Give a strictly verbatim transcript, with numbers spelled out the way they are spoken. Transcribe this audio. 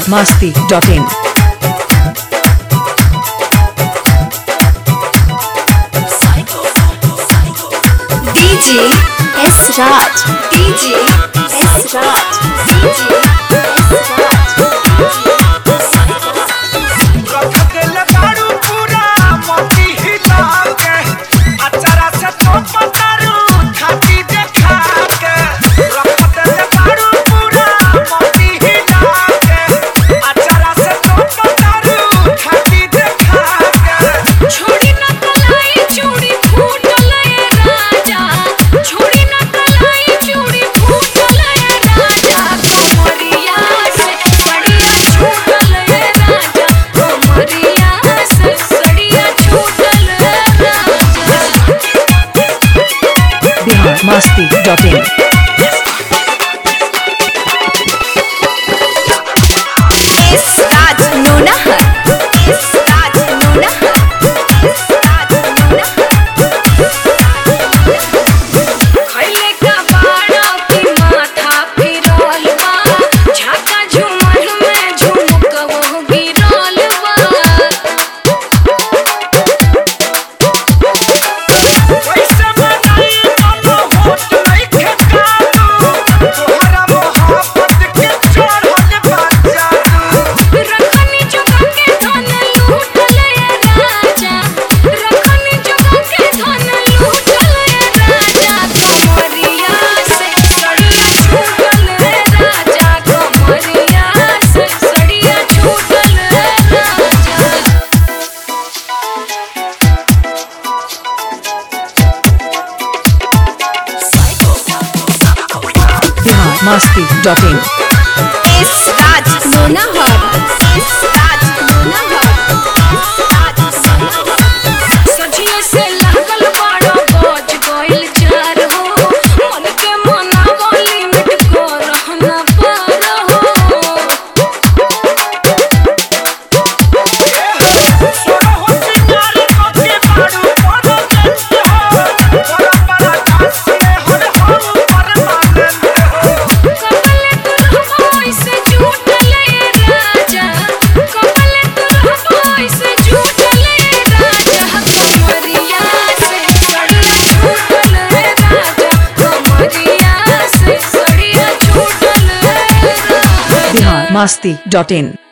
masti dot in. D J S Raj, D J S Raj, D J S masti dot in. S Raj Nonahar, S Raj Nonahar, S Raj Nonahar. खैले का बाड़ा की माथा फिरल बा, झाका झूमर में झुमक वो गिरल बा। masti dot in. S Raj Nonahar, S Raj Nonahar, S Raj Nonahar. सजिए से लागल बाड़ा बज गइल जार हो, मन के मनावा लिमिट को रहना पार हो। masti dot in.